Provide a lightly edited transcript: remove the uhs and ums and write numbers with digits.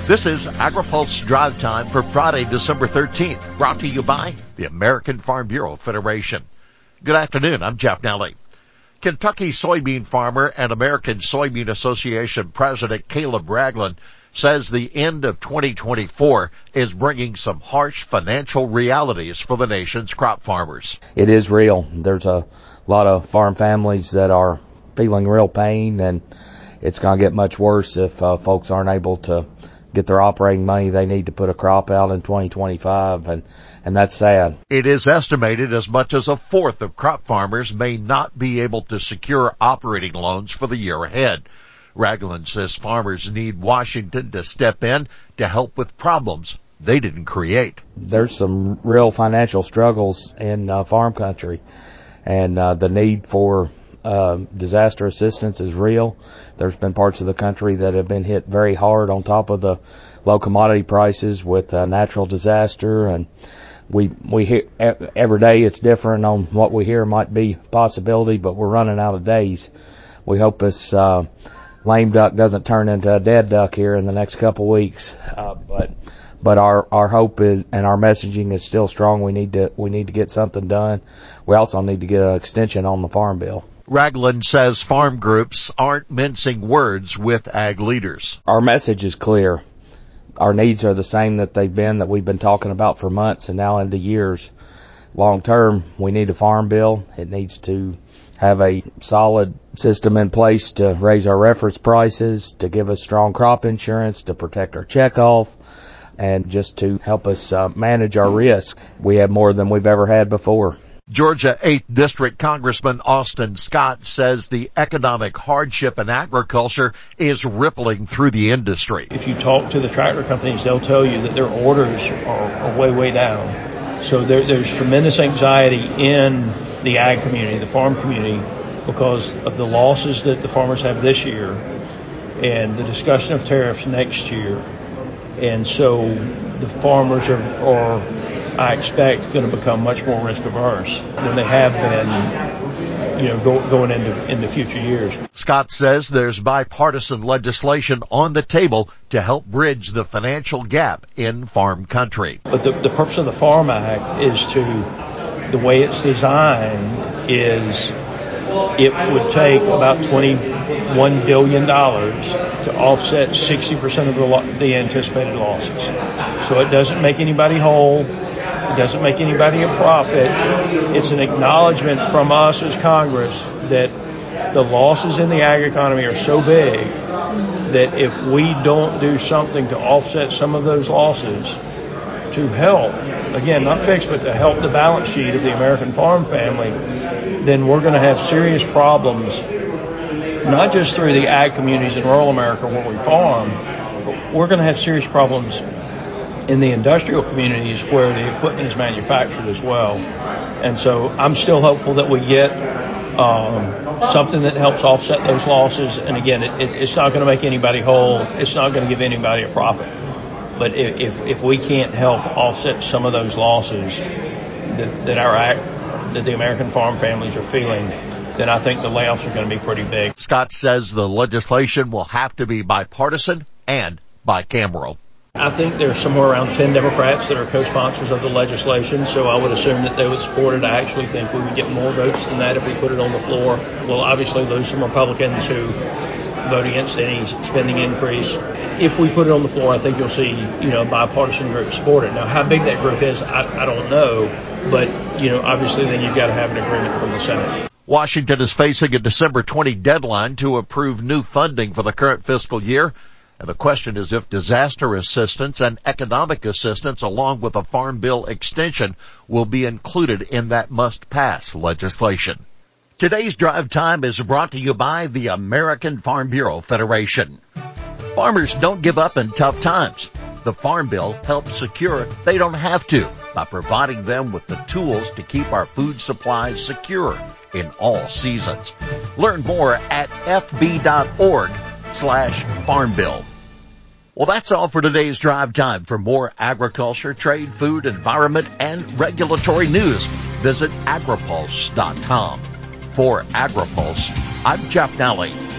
This is AgriPulse Drive Time for Friday, December 13th, brought to you by the American Farm Bureau Federation. Good afternoon, I'm Jeff Nally. Kentucky soybean farmer and American Soybean Association President Caleb Ragland says the end of 2024 is bringing some harsh financial realities for the nation's crop farmers. It is real. There's a lot of farm families that are feeling real pain, and it's going to get much worse if folks aren't able to get their operating money they need to put a crop out in 2025, and that's sad. It is estimated as much as a fourth of crop farmers may not be able to secure operating loans for the year ahead. Ragland says farmers need Washington to step in to help with problems they didn't create. There's some real financial struggles in farm country, and the need for disaster assistance is real. There's been parts of the country that have been hit very hard on top of the low commodity prices with natural disaster, and we hear every day it's different on what we hear might be a possibility, but we're running out of days. We hope this lame duck doesn't turn into a dead duck here in the next couple weeks, but our hope is, and our messaging is still strong. We need to get something done. We also need to get an extension on the Farm Bill. Ragland says farm groups aren't mincing words with ag leaders. Our message is clear. Our needs are the same that we've been talking about for months and now into years. Long term, we need a Farm Bill. It needs to have a solid system in place to raise our reference prices, to give us strong crop insurance, to protect our checkoff, and just to help us manage our risk. We have more than we've ever had before. Georgia 8th District Congressman Austin Scott says the economic hardship in agriculture is rippling through the industry. If you talk to the tractor companies, they'll tell you that their orders are way down. So there's tremendous anxiety in the ag community, the farm community, because of the losses that the farmers have this year and the discussion of tariffs next year. And so the farmers are I expect, going to become much more risk averse than they have been, going into future years. Scott says there's bipartisan legislation on the table to help bridge the financial gap in farm country. But the purpose of the Farm Act is the way it's designed is it would take about $21 billion to offset 60% of the anticipated losses. So it doesn't make anybody whole. It doesn't make anybody a profit. It's an acknowledgement from us as Congress that the losses in the ag economy are so big that if we don't do something to offset some of those losses, to help, again, not fix, but to help the balance sheet of the American farm family, then we're going to have serious problems, not just through the ag communities in rural America where we farm, but we're going to have serious problems in the industrial communities where the equipment is manufactured as well. And so I'm still hopeful that we get something that helps offset those losses. And again, it's not going to make anybody whole. It's not going to give anybody a profit. But if we can't help offset some of those losses that the American farm families are feeling, then I think the layoffs are going to be pretty big. Scott says the legislation will have to be bipartisan and bicameral. I think there's somewhere around 10 Democrats that are co-sponsors of the legislation, so I would assume that they would support it. I actually think we would get more votes than that if we put it on the floor. We'll obviously lose some Republicans who vote against any spending increase. If we put it on the floor, I think you'll see, a bipartisan group support it. Now, how big that group is, I don't know, but, obviously then you've got to have an agreement from the Senate. Washington is facing a December 20 deadline to approve new funding for the current fiscal year. And the question is if disaster assistance and economic assistance along with a Farm Bill extension will be included in that must-pass legislation. Today's Drive Time is brought to you by the American Farm Bureau Federation. Farmers don't give up in tough times. The Farm Bill helps secure they don't have to by providing them with the tools to keep our food supplies secure in all seasons. Learn more at fb.org/Farm Bill. Well, that's all for today's Drive Time. For more agriculture, trade, food, environment, and regulatory news, visit agripulse.com. For AgriPulse, I'm Jeff Nally.